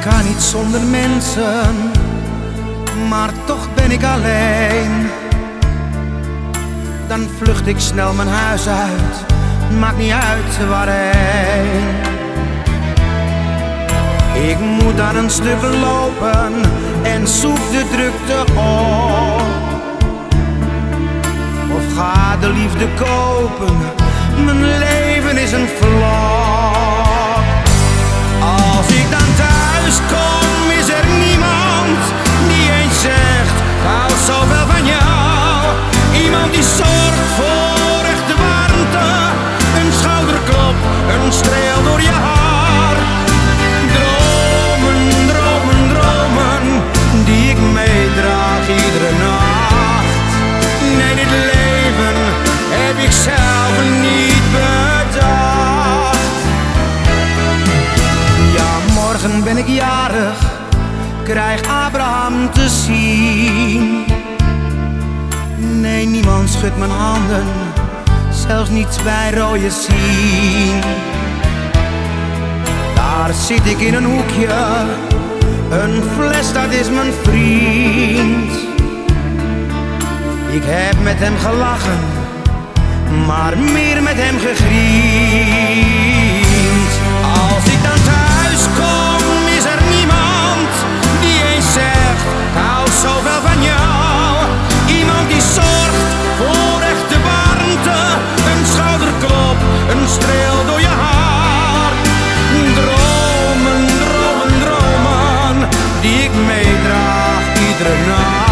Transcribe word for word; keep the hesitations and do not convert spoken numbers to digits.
ga niet zonder mensen, maar toch ben ik alleen. Dan vlucht ik snel mijn huis uit, maakt niet uit waarheen. Ik moet daar een stuk lopen en zoek de drukte op. Of ga de liefde kopen, mijn leven is een flop. Als ik dan thuis kom, is er niemand die eens zegt: ik hou zoveel van jou. Iemand die zorgt voor echte warmte, een schouderklop, een streel door je haar. Dromen, dromen, dromen, die ik meedraag iedere nacht. Nee, dit leven heb ik zelf niet bedacht. Ja, morgen ben ik jarig, krijg Abraham te zien. Nee, niemand schudt mijn handen, zelfs niet bij rode zien. Daar zit ik in een hoekje, een fles dat is mijn vriend. Ik heb met hem gelachen, maar meer met hem gegriend. Als ik dan thuis kom, is er niemand die eens zegt: ik hou zoveel van jou. Iemand die zorgt voor echte warmte, een schouderklop, een streel door je haar. Dromen, dromen, dromen, die ik meedraag iedere nacht.